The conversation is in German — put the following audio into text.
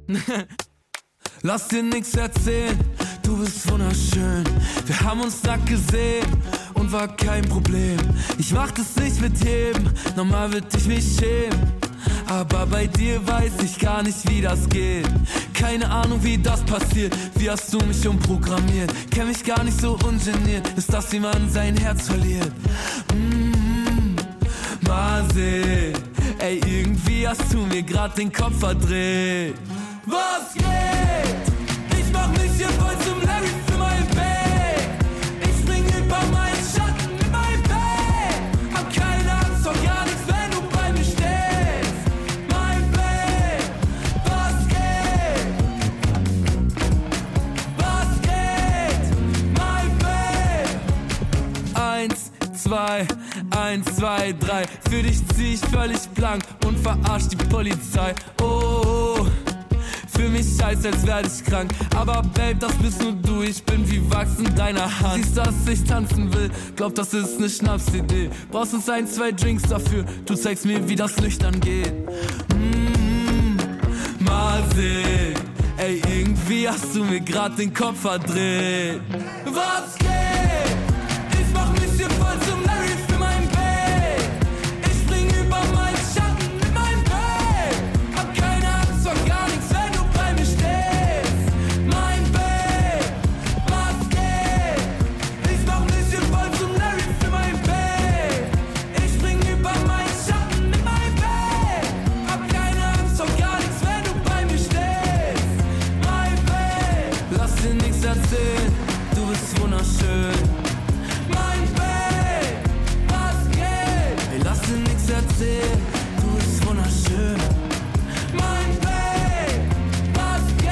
Lass dir nix erzählen, du bist wunderschön. Wir haben uns nackt gesehen und war kein Problem. Ich mach das nicht mit jedem, normal würd ich mich schämen. Aber bei dir weiß ich gar nicht, wie das geht. Keine Ahnung, wie das passiert. Wie hast du mich umprogrammiert? Kenn mich gar nicht so ungeniert. Ist das, wie man sein Herz verliert? Mal sehen. Ey, irgendwie hast du mir grad den Kopf verdreht. Was geht? Ich mach mich hier voll zum Larry für mein Bett. Ich spring über meinen Schatten mit meinem Bett. Hab keine Angst vor gar nichts, wenn du bei mir stehst. Mein Bett, was geht? Was geht? Mein Bett. 1, 2, 1, 2, 3. Für dich zieh ich völlig blank und verarsch die Polizei. Oh. Für mich scheiße, als wär ich krank. Aber Babe, das bist nur du. Ich bin wie Wachs in deiner Hand. Siehst, dass ich tanzen will. Glaub, das ist ne Schnapsidee. Brauchst uns 1, 2 Drinks dafür. Du zeigst mir, wie das nüchtern geht. Mal sehen. Ey, irgendwie hast du mir grad den Kopf verdreht. Was geht? Ich mach mich hier voll zum Larry.